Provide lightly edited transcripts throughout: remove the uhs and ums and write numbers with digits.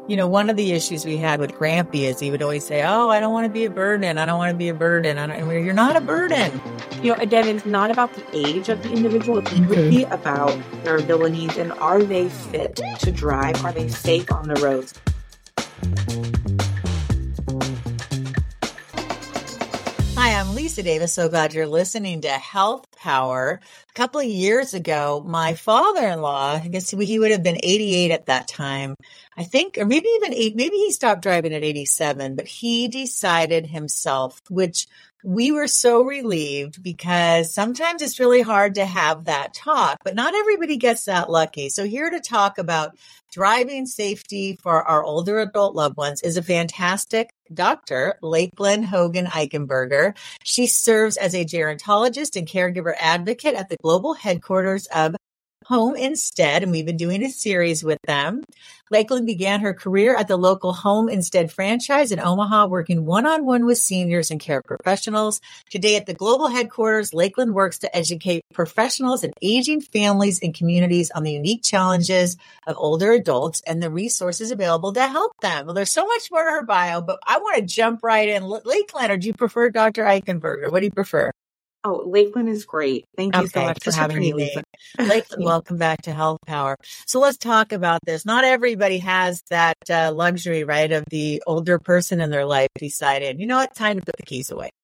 One of the issues we had with Grampy is he would always say, "Oh, I don't want to be a burden. I don't want to be a burden." You're not a burden. Again, it's not about the age of the individual. It's really about their abilities and are they fit to drive? Are they safe on the roads? Hi, I'm Lisa Davis. So glad you're listening to Health Power. A couple of years ago, my father-in-law, I guess he would have been 88 at that time, I think, or maybe even maybe he stopped driving at 87, but he decided himself, which we were so relieved because sometimes it's really hard to have that talk, but not everybody gets that lucky. So here to talk about driving safety for our older adult loved ones is a fantastic Dr. Lakeland Hogan Eichenberger. She serves as a gerontologist and caregiver advocate at the global headquarters of Home Instead, and we've been doing a series with them. Lakeland began her career at the local Home Instead franchise in Omaha, working one-on-one with seniors and care professionals. Today at the global headquarters, Lakeland works to educate professionals and aging families and communities on the unique challenges of older adults and the resources available to help them. Well, there's so much more to her bio, but I want to jump right in. Lakeland, or do you prefer Dr. Eichenberger? What do you prefer? Oh, Lakeland is great. Thank you so much for having me, Lisa. Lakeland, welcome back to Health Power. So let's talk about this. Not everybody has that luxury, right, of the older person in their life decided, you know what, time to put the keys away.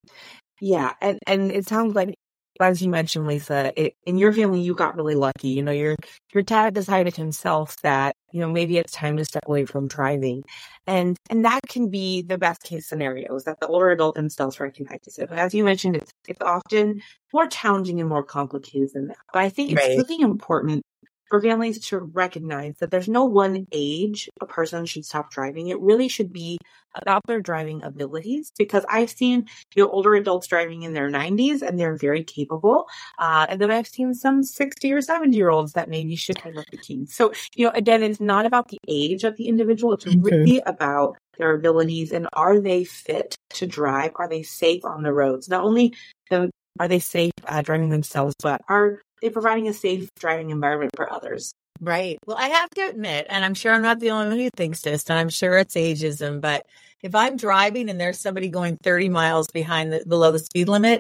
Yeah, and it sounds like, as you mentioned, Lisa, in your family, you got really lucky. Your dad decided himself that, maybe it's time to step away from driving. And that can be the best case scenario, is that the older adult themselves recognize it. But as you mentioned, it's often more challenging and more complicated than that. But I think it's really important for families to recognize that there's no one age a person should stop driving. It really should be about their driving abilities, because I've seen older adults driving in their 90s and they're very capable. And then I've seen some 60 or 70-year-olds that maybe should have the keys. So, again, it's not about the age of the individual. It's really about their abilities and are they fit to drive? Are they safe on the roads? Not only are they safe driving themselves, but are they providing a safe driving environment for others? Right. Well, I have to admit, and I'm sure I'm not the only one who thinks this, and I'm sure it's ageism, but if I'm driving and there's somebody going 30 miles below the speed limit,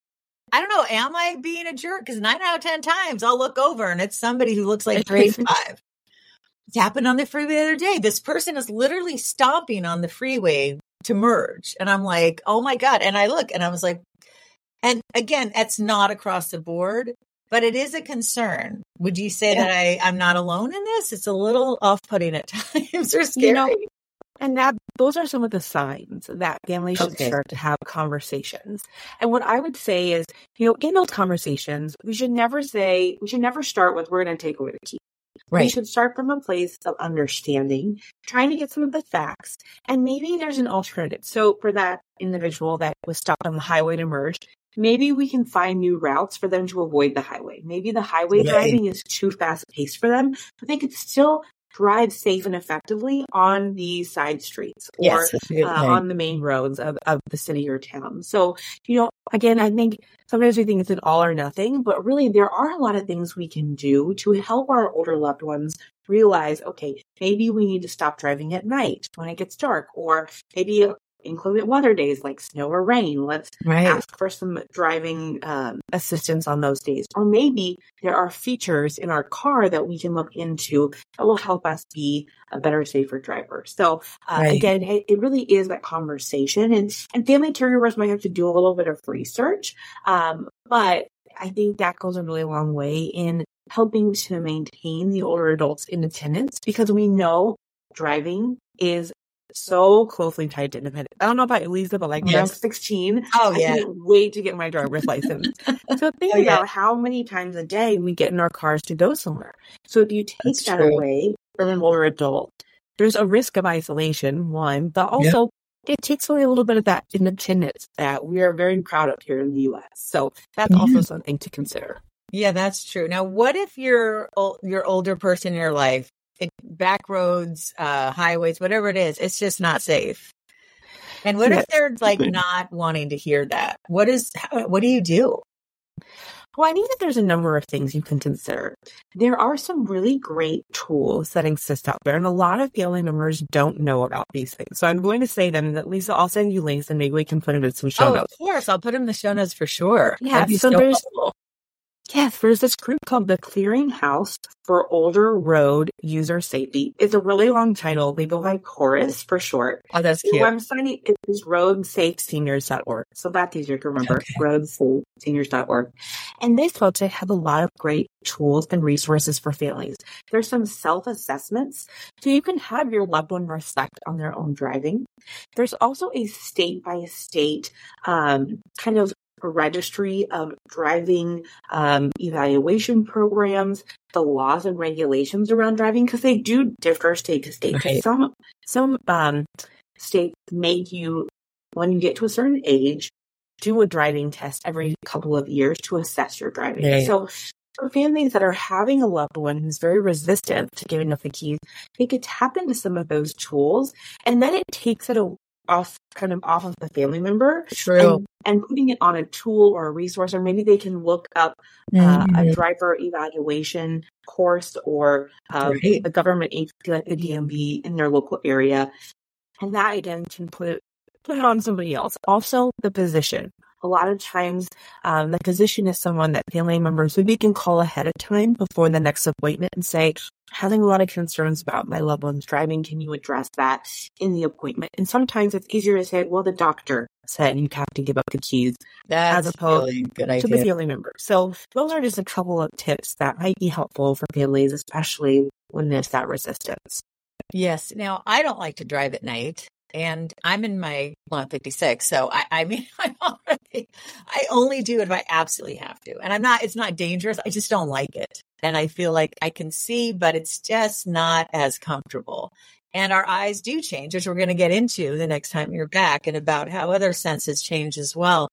I don't know, am I being a jerk? Because 9 out of 10 times I'll look over and it's somebody who looks like grade 5. It happened on the freeway the other day. This person is literally stomping on the freeway to merge. And I'm like, oh my God. And I look and I was like, and again, it's not across the board, but it is a concern. Would you say that I'm not alone in this? It's a little off-putting at times or scary. And those are some of the signs that families should start to have conversations. And what I would say is, in those conversations, we should never start with, we're going to take away the key. Right. We should start from a place of understanding, trying to get some of the facts, and maybe there's an alternative. So for that individual that was stopped on the highway to merge, maybe we can find new routes for them to avoid the highway. Maybe the highway driving is too fast paced for them, but they could still drive safe and effectively on the side streets or on the main roads of the city or town. So, again, I think sometimes we think it's an all or nothing, but really there are a lot of things we can do to help our older loved ones realize, okay, maybe we need to stop driving at night when it gets dark, or maybe inclement weather days like snow or rain. Let's ask for some driving assistance on those days. Or maybe there are features in our car that we can look into that will help us be a better, safer driver. So again, it really is that conversation. And family caregivers might have to do a little bit of research. But I think that goes a really long way in helping to maintain the older adults' independence, because we know driving is so closely tied to independence. I don't know about Elisa, but when I was 16, I couldn't wait to get my driver's license. So think about how many times a day we get in our cars to go somewhere. So if you take that away from an older adult, there's a risk of isolation, one, but also it takes away a little bit of that independence that we are very proud of here in the U.S. So that's also something to consider. Yeah, that's true. Now, what if you're older person in your life, back roads, highways, whatever it is, it's just not safe? And what if they're not wanting to hear that? What do you do? Well, I think that there's a number of things you can consider. There are some really great tools that exist out there, and a lot of family members don't know about these things. So I'm going to say them, that Lisa, I'll send you links and maybe we can put them in some show notes. Of course. I'll put them in the show notes for sure. Yeah, so there's this group called the Clearinghouse for Older Road User Safety. It's a really long title. They go by Chorus for short. Oh, that's cute. The website is roadsafeseniors.org. So that's easier to remember, okay. roadsafeseniors.org. And this website have a lot of great tools and resources for families. There's some self-assessments, so you can have your loved one reflect on their own driving. There's also a state-by-state kind of a registry of driving evaluation programs, the laws and regulations around driving, because they do differ state to state. Right. Some states make you, when you get to a certain age, do a driving test every couple of years to assess your driving. Right. So for families that are having a loved one who's very resistant to giving up the keys, they could tap into some of those tools, and then it takes it off of the family member. True. And putting it on a tool or a resource, or maybe they can look up a driver evaluation course or a government agency like the DMV in their local area. And that again can put it on somebody else. Also, the physician. A lot of times, the physician is someone that family members maybe can call ahead of time before the next appointment and say, having a lot of concerns about my loved one's driving. Can you address that in the appointment? And sometimes it's easier to say, well, the doctor said you have to give up the keys. That's as opposed really good idea. To the family member. So those are just a couple of tips that might be helpful for families, especially when there's that resistance. Yes. Now, I don't like to drive at night. And I'm in I'm 56. So I only do it if I absolutely have to. And it's not dangerous. I just don't like it. And I feel like I can see, but it's just not as comfortable. And our eyes do change, which we're going to get into the next time you're back, and about how other senses change as well.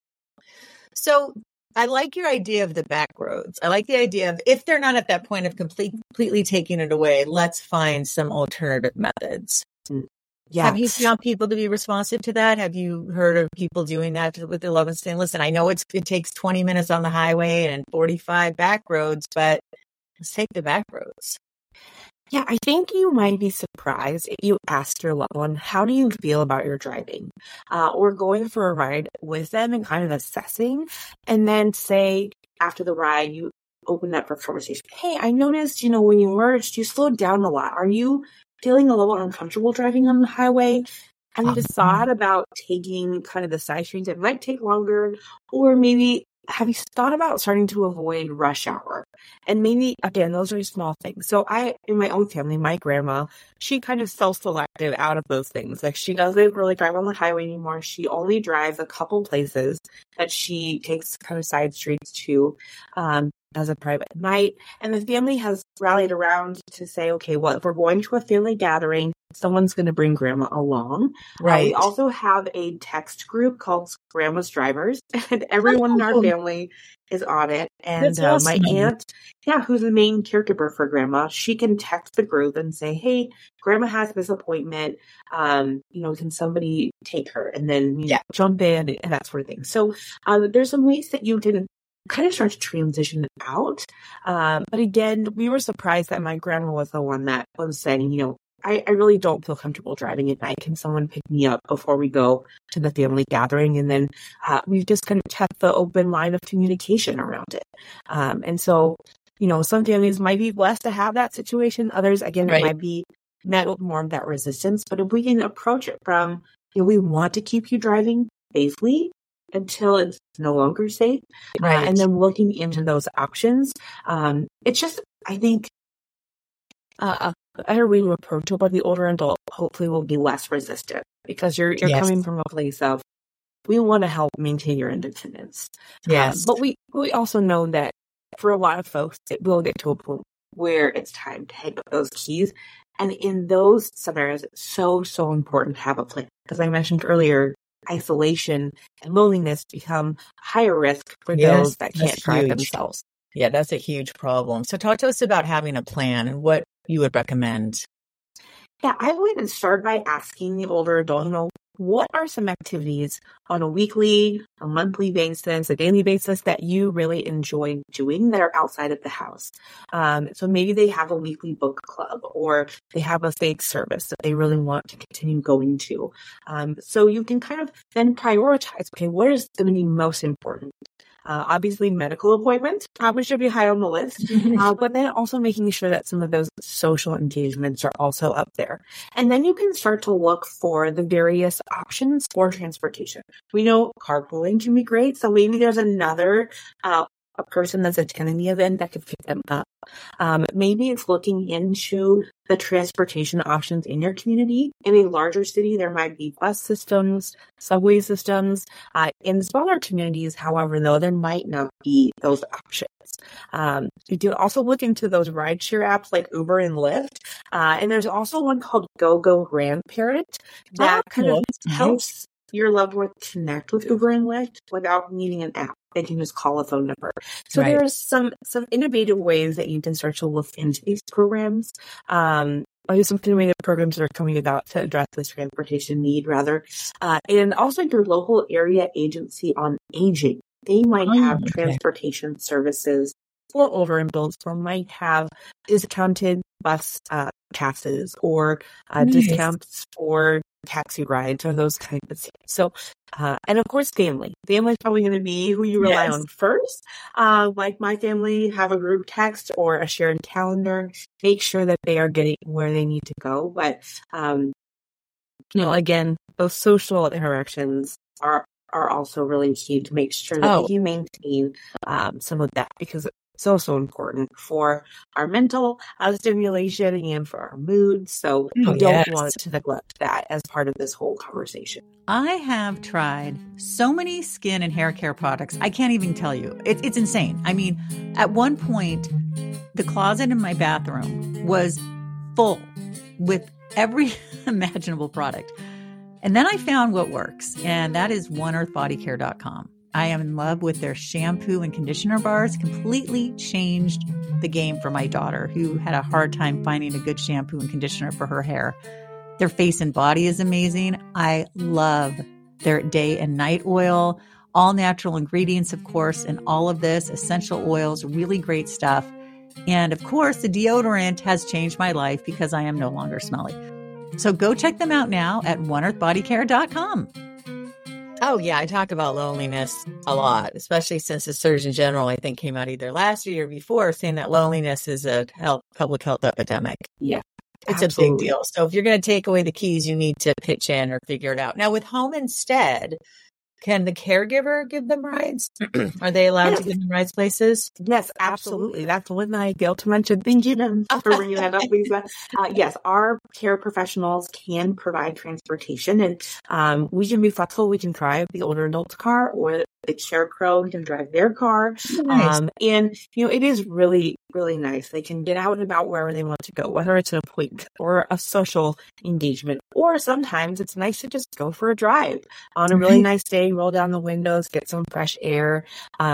So I like your idea of the back roads. I like the idea of, if they're not at that point of completely taking it away, let's find some alternative methods. Yeah. Have you found people to be responsive to that? Have you heard of people doing that with the love and saying, listen, I know it takes 20 minutes on the highway and 45 back roads, but let's take the back roads. Yeah, I think you might be surprised if you ask your loved one, how do you feel about your driving? Or going for a ride with them and kind of assessing, and then say after the ride, you open up for conversation. Hey, I noticed, when you merged, you slowed down a lot. Are you feeling a little uncomfortable driving on the highway? Have you just thought about taking kind of the side streets? It might take longer. Or maybe have you thought about starting to avoid rush hour? And maybe, again, those are small things. So in my own family, my grandma, she kind of self-selected out of those things. Like, she doesn't really drive on the highway anymore. She only drives a couple places that she takes kind of side streets to, as a private night. And the family has rallied around to say, okay, well, if we're going to a family gathering, someone's going to bring grandma along. Right. We also have a text group called Grandma's Drivers, and everyone in our family is on it. And awesome. My aunt, who's the main caregiver for grandma, she can text the group and say, hey, grandma has this appointment. Can somebody take her? And then jump in and that sort of thing. So there's some ways that you can kind of start to transition it out. But again, we were surprised that my grandma was the one that was saying, I really don't feel comfortable driving at night. Can someone pick me up before we go to the family gathering? And then we've just kind of kept the open line of communication around it. And so, some families might be blessed to have that situation. Others, again, it might be met with more of that resistance. But if we can approach it from, we want to keep you driving safely until it's no longer safe. Right. And then looking into those options. It's just, I think, a better way to approach it, but the older adult hopefully will be less resistant, because you're coming from a place of, we want to help maintain your independence. Yes. But we also know that for a lot of folks, it will get to a point where it's time to hang up those keys. And in those scenarios, it's so, so important to have a plan. As I mentioned earlier, isolation and loneliness become higher risk for those that can't drive themselves. Yeah, that's a huge problem. So talk to us about having a plan and what you would recommend. Yeah, I would start by asking the older adult, what are some activities on a weekly, a monthly basis, a daily basis that you really enjoy doing that are outside of the house? So maybe they have a weekly book club, or they have a faith service that they really want to continue going to. So you can kind of then prioritize, okay, what is going to be most important? Obviously, medical appointments probably should be high on the list, but then also making sure that some of those social engagements are also up there. And then you can start to look for the various options for transportation. We know carpooling can be great, so maybe there's another a person that's attending the event that could pick them up. Maybe it's looking into the transportation options in your community. In a larger city, there might be bus systems, subway systems. In smaller communities, however, though, there might not be those options. You do also look into those rideshare apps like Uber and Lyft. And there's also one called GoGo Grandparent that kind of helps your loved one connect with Uber and Lyft without needing an app. They can just call a phone number. So there's some innovative ways that you can start to look into these programs. There's some innovative programs that are coming about to address this transportation need, rather. And also your local area agency on aging. They might have transportation services for older adults, or might have discounted bus passes, or discounts for taxi rides, or those kinds of things. So, and of course, family. Family is probably going to be who you rely on first. Like my family have a group text or a shared calendar. Make sure that they are getting where they need to go. But, again, those social interactions are also really key to make sure that you maintain some of that, because it's also important for our mental stimulation and for our mood. So you don't want to neglect that as part of this whole conversation. I have tried so many skin and hair care products. I can't even tell you. It's insane. I mean, at one point, the closet in my bathroom was full with every imaginable product. And then I found what works, and that is OneEarthBodyCare.com. I am in love with their shampoo and conditioner bars. Completely changed the game for my daughter, who had a hard time finding a good shampoo and conditioner for her hair. Their face and body is amazing. I love their day and night oil, all natural ingredients, of course, and all of this, essential oils, really great stuff. And of course, the deodorant has changed my life because I am no longer smelly. So go check them out now at OneEarthBodyCare.com. Oh, yeah. I talk about loneliness a lot, especially since the Surgeon General, I think, came out either last year or before saying that loneliness is a public health epidemic. Yeah, it's absolutely a big deal. So if you're going to take away the keys, you need to pitch in or figure it out. Now, with Home Instead, can the caregiver give them rides? Are they allowed to give them rides places? Yes, absolutely. That's one I failed to mention. Thank you for bringing that up, Lisa. Yes, our care professionals can provide transportation, and we can be flexible. We can drive the older adult's car, or the Carecrow can drive their car. Nice. And, it is really, really nice. They can get out and about wherever they want to go, whether it's an appointment or a social engagement, or sometimes it's nice to just go for a drive on a really nice day, roll down the windows, get some fresh air,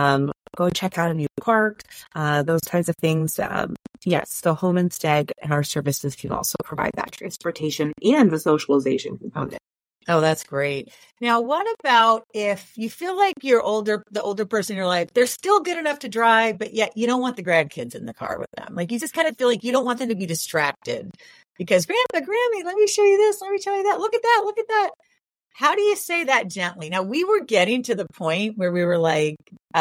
go check out a new park, those kinds of things. Yes, so Home Instead and our services can also provide that transportation and the socialization component. Oh, that's great. Now, what about if you feel like the older person in your life, they're still good enough to drive, but yet you don't want the grandkids in the car with them. Like, you just kind of feel like you don't want them to be distracted because Grandpa, Grammy, let me show you this. Let me show you that. Look at that. Look at that. How do you say that gently? Now, we were getting to the point where we were like,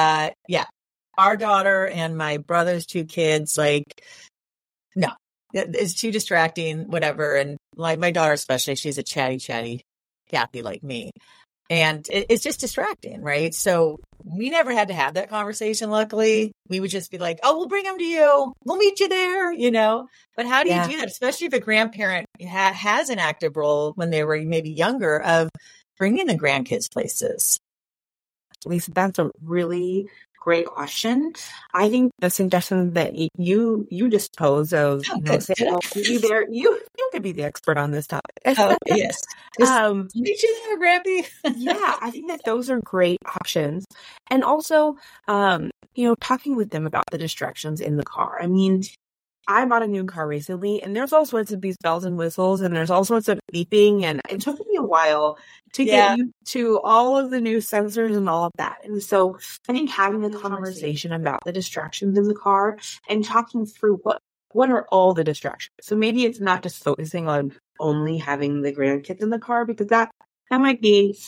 our daughter and my brother's two kids, like, no, it's too distracting, whatever. And like my daughter, especially, she's a chatty Kathy like me. And it's just distracting, right? So we never had to have that conversation, luckily. We would just be like, oh, we'll bring them to you. We'll meet you there, But how do you do that? Especially if a grandparent has an active role when they were maybe younger of bringing the grandkids places. Lisa, that's a really great question. I think the suggestion that you just posed of, saying, oh, you could be the expert on this topic. Oh, yes. Meet you there, Grampy. Yeah, I think that those are great options. And also, talking with them about the distractions in the car. I mean, I bought a new car recently, and there's all sorts of these bells and whistles, and there's all sorts of beeping, and it took me a while to get used to all of the new sensors and all of that. And so I think having a conversation about the distractions in the car and talking through what are all the distractions. So maybe it's not just focusing on only having the grandkids in the car, because that might be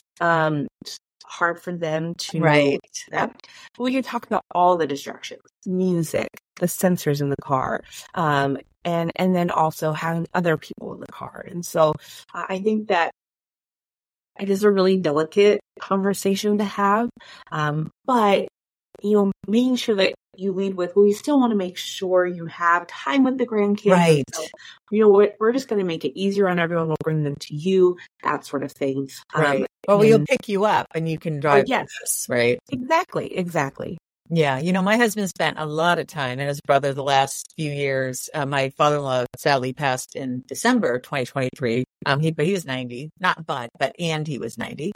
hard for them to accept. But we can talk about all the distractions, music, the sensors in the car, and then also having other people in the car. And so I think that it is a really delicate conversation to have, but making sure that you lead with, well, you still want to make sure you have time with the grandkids. Right. So, we're just going to make it easier on everyone. We'll bring them to you, that sort of thing. Right. We'll pick you up and you can drive with us, right? Exactly. Yeah. My husband spent a lot of time and his brother the last few years. My father-in-law sadly passed in December 2023. He was 90, and he was 90.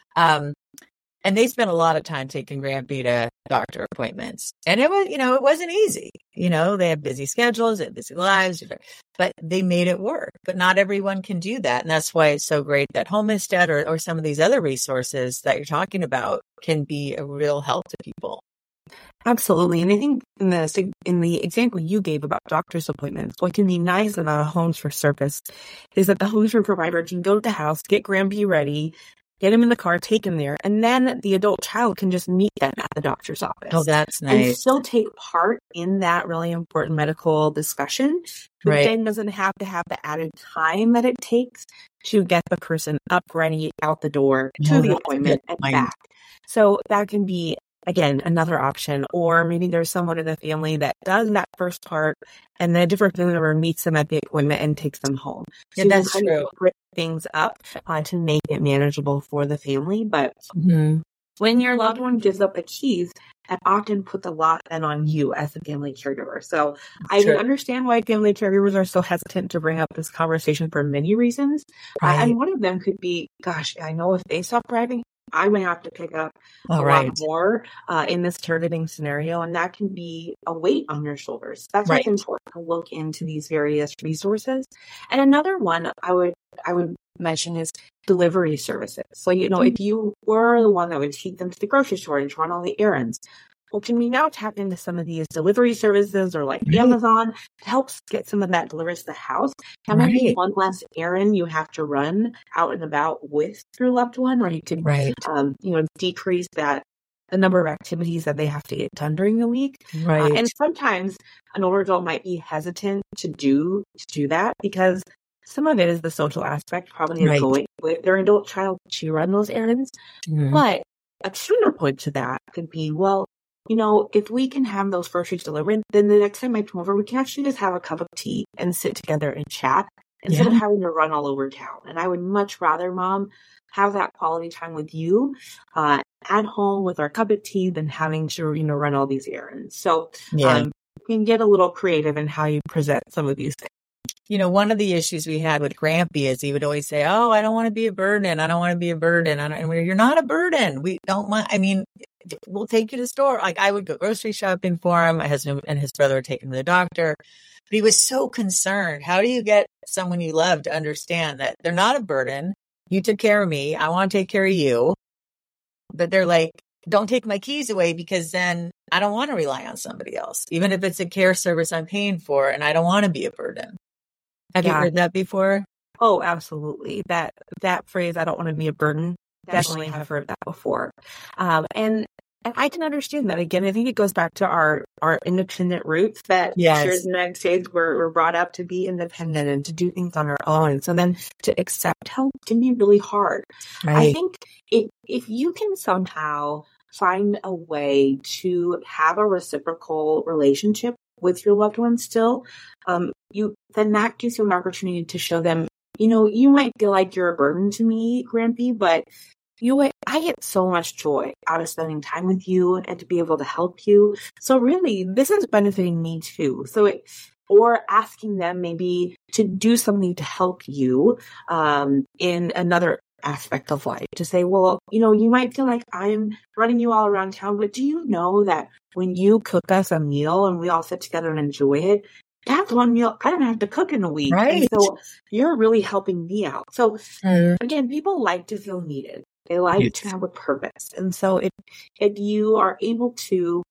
And they spent a lot of time taking Grampy to doctor appointments. And it was, it wasn't easy. They have busy schedules, they have busy lives, but they made it work. But not everyone can do that. And that's why it's so great that Home Instead or some of these other resources that you're talking about can be a real help to people. Absolutely. And I think in the example you gave about doctor's appointments, what can be nice about Homes for Service is that the Homes for provider can go to the house, get Grampy ready, get him in the car, take him there, and then the adult child can just meet them at the doctor's office. Oh, that's nice. And still take part in that really important medical discussion, but then doesn't have to have the added time that it takes to get the person up, ready, out the door, to the appointment, and back. So that can be, again, another option. Or maybe there's someone in the family that does that first part, and then a different family member meets them at the appointment and takes them home. So that's true. Break things up to make it manageable for the family. But when your loved one gives up the keys, that often puts a lot then on you as the family caregiver. So I can understand why family caregivers are so hesitant to bring up this conversation for many reasons. And one of them could be, gosh, I know if they stop driving, I may have to pick up a lot more in this caregiving scenario, and that can be a weight on your shoulders. That's why it's important to look into these various resources. And another one I would mention is delivery services. So, if you were the one that would take them to the grocery store and run all the errands, well, can we now tap into some of these delivery services or like Amazon to help get some of that delivered to the house? That might be one less errand you have to run out and about with your loved one, or you can, decrease the number of activities that they have to get done during the week. And sometimes an older adult might be hesitant to do that because some of it is the social aspect, probably going with their adult child to run those errands. But a counterpoint to that could be, well, if we can have those groceries delivered, then the next time I come over, we can actually just have a cup of tea and sit together and chat instead of having to run all over town. And I would much rather, Mom, have that quality time with you at home with our cup of tea than having to, run all these errands. So you can get a little creative in how you present some of these things. One of the issues we had with Grampy is he would always say, "Oh, I don't want to be a burden. I don't want to be a burden." And you're not a burden. We don't want, we'll take you to the store. Like I would go grocery shopping for him. My husband and his brother would take him to the doctor. But he was so concerned. How do you get someone you love to understand that they're not a burden? You took care of me. I want to take care of you. But they're like, don't take my keys away because then I don't want to rely on somebody else, even if it's a care service I'm paying for and I don't want to be a burden. Have you heard that before? Oh, absolutely. That phrase, I don't want to be a burden, definitely have heard that before. And I can understand that. Again, I think it goes back to our independent roots that here in the United States we're brought up to be independent and to do things on our own. So then to accept help can be really hard. I think if you can somehow find a way to have a reciprocal relationship with your loved ones still, then that gives you an opportunity to show them, you might feel like you're a burden to me, Grampy, but I get so much joy out of spending time with you and to be able to help you. So really, this is benefiting me too. Or asking them maybe to do something to help you in another aspect of life, to say, well, you might feel like I'm running you all around town, but do you know that when you cook us a meal and we all sit together and enjoy it, that's one meal I don't have to cook in a week. Right. And so you're really helping me out. So again, people like to feel needed. They like to have a purpose. And so if you are able to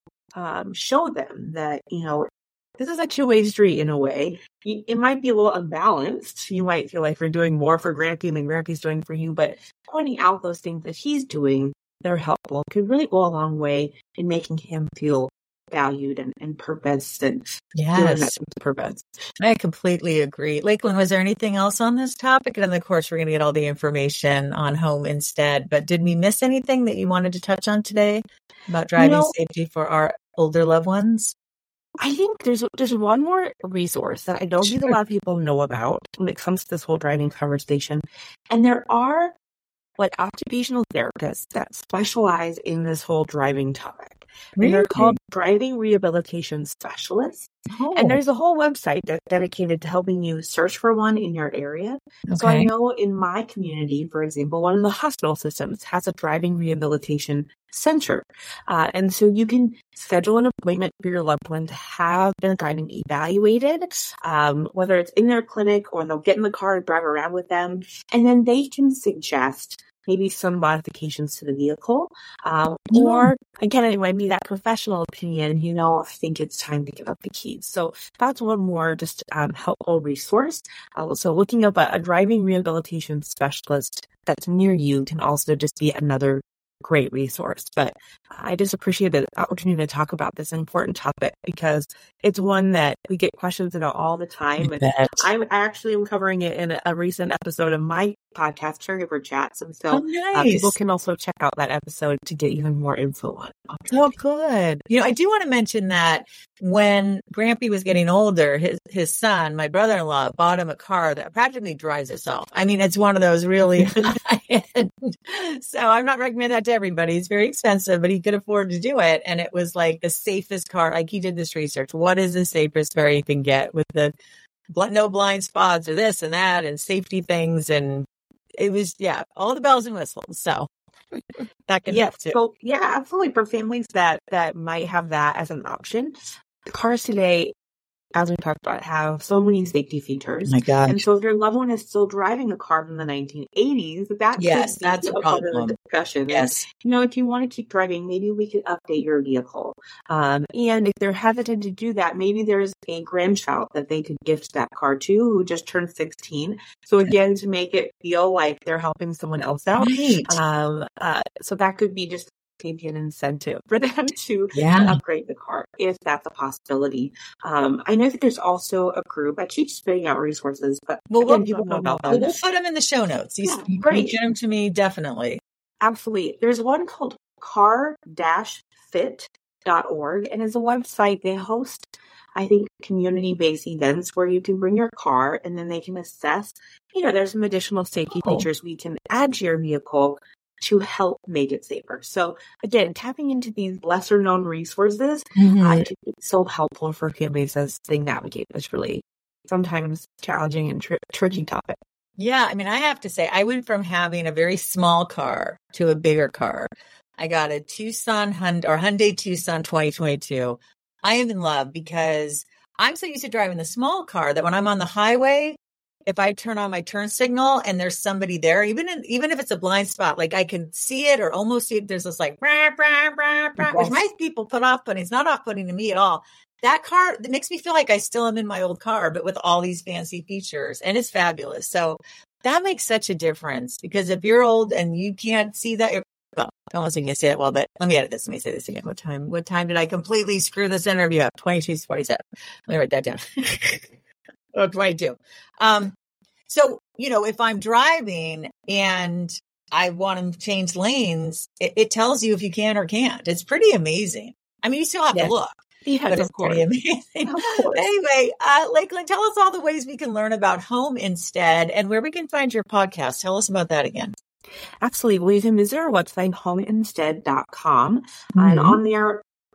show them that, this is a two-way street in a way. It might be a little unbalanced. You might feel like you're doing more for Grampy than Grampy's doing for you, but pointing out those things that he's doing that are helpful can really go a long way in making him feel valued and purposed and feeling that purpose. I completely agree. Lakeland, was there anything else on this topic? And then, of course, we're going to get all the information on Home Instead. But did we miss anything that you wanted to touch on today about driving safety for our older loved ones? I think there's one more resource that I don't think a lot of people know about when it comes to this whole driving conversation. And there are occupational therapists that specialize in this whole driving topic. Really? And they're called driving rehabilitation specialists. Oh. And there's a whole website that's dedicated to helping you search for one in your area. Okay. So I know in my community, for example, one of the hospital systems has a driving rehabilitation center. And so you can schedule an appointment for your loved one to have their driving evaluated, whether it's in their clinic or they'll get in the car and drive around with them. And then they can suggest maybe some modifications to the vehicle. Or again, it might be that professional opinion, I think it's time to give up the keys. So that's one more just helpful resource. So looking up a driving rehabilitation specialist that's near you can also just be another great resource. But I just appreciate the opportunity to talk about this important topic because it's one that we get questions about all the time. And I actually am covering it in a recent episode of my podcast, Caregiver Chats. And so people can also check out that episode to get even more info on it. Oh, good. I do want to mention that when Grampy was getting older, his son, my brother-in-law, bought him a car that practically drives itself. I mean, it's one of those really high-end. So I'm not recommending that to everybody. It's very expensive, but he could afford to do it. And it was like the safest car. Like he did this research. What is the safest car you can get with the no blind spots or this and that and safety things? And it was, all the bells and whistles. So that can help too. So, absolutely. For families that might have that as an option, the cars today, as we talked about, have so many safety features. Oh my God. And so if your loved one is still driving a car from the 1980s, that's a part of the discussion. Yes. And, if you want to keep driving, maybe we could update your vehicle. And if they're hesitant to do that, maybe there's a grandchild that they could gift that car to who just turned 16. So again, to make it feel like they're helping someone else out. Right. So that could be just maybe an incentive for them to upgrade the car if that's a possibility. I know that there's also a group. I keep spitting out resources, but people know about them. We'll put them in the show notes. You get them to me, definitely. Absolutely. There's one called car-fit.org, and it's a website. They host, I think, community-based events where you can bring your car and then they can assess, there's some additional safety features we can add to your vehicle to help make it safer. So again, tapping into these lesser known resources is so helpful for families as they navigate this really sometimes challenging and tricky topic. Yeah. I mean, I have to say, I went from having a very small car to a bigger car. I got a Hyundai Tucson 2022. I am in love because I'm so used to driving the small car that when I'm on the highway, if I turn on my turn signal and there's somebody there, even if it's a blind spot, like I can see it or almost see it, there's this like, rah, rah, rah, rah, which most people put off-putting. It's not off-putting to me at all. That car, that makes me feel like I still am in my old car, but with all these fancy features, and it's fabulous. So that makes such a difference because if you're old and you can't see that, I wasn't going to say it well, but let me edit this. Let me say this again. What time did I completely screw this interview up? 22:47. Let me write that down. 22. So, if I'm driving and I want to change lanes, it tells you if you can or can't. It's pretty amazing. I mean, you still have to look. Yes, but it's pretty amazing. Anyway, Lakeland, tell us all the ways we can learn about Home Instead and where we can find your podcast. Tell us about that again. Absolutely. Well, you can visit our website, homeinstead.com. And on there,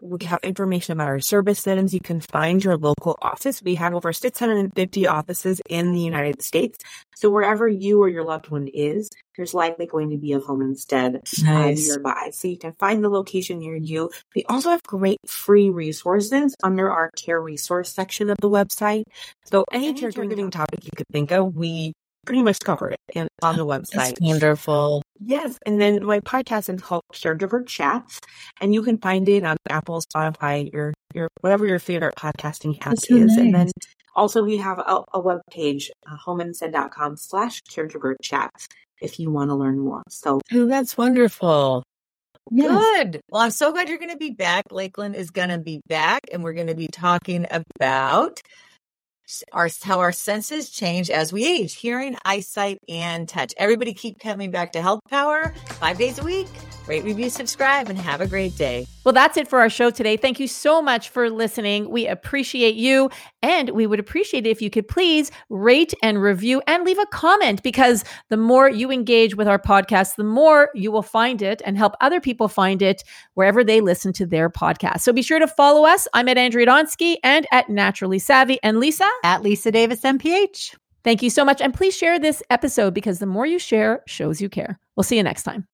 We have information about our services. You can find your local office. We have over 650 offices in the United States. So wherever you or your loved one is, there's likely going to be a home instead nearby. So you can find the location near you. We also have great free resources under our care resource section of the website. So any caregiving topic you could think of, we pretty much cover it on the website. That's wonderful. Yes. And then my podcast is called Caregiver Chats, and you can find it on Apple, Spotify, your whatever your favorite podcasting app is. Nice. And then also we have a web page, homeandsaid.com/caregiver chats if you want to learn more. So that's wonderful. Yes. Good. Well, I'm so glad you're going to be back. Lakeland is going to be back, and we're going to be talking about how our senses change as we age, hearing, eyesight, and touch. Everybody keep coming back to Health Power 5 days a week. Rate, review, subscribe, and have a great day. Well, that's it for our show today. Thank you so much for listening. We appreciate you, and we would appreciate it if you could please rate and review and leave a comment, because the more you engage with our podcast, the more you will find it and help other people find it wherever they listen to their podcast. So be sure to follow us. I'm at Andrea Donsky and at Naturally Savvy, and Lisa at Lisa Davis MPH. Thank you so much. And please share this episode, because the more you share shows you care. We'll see you next time.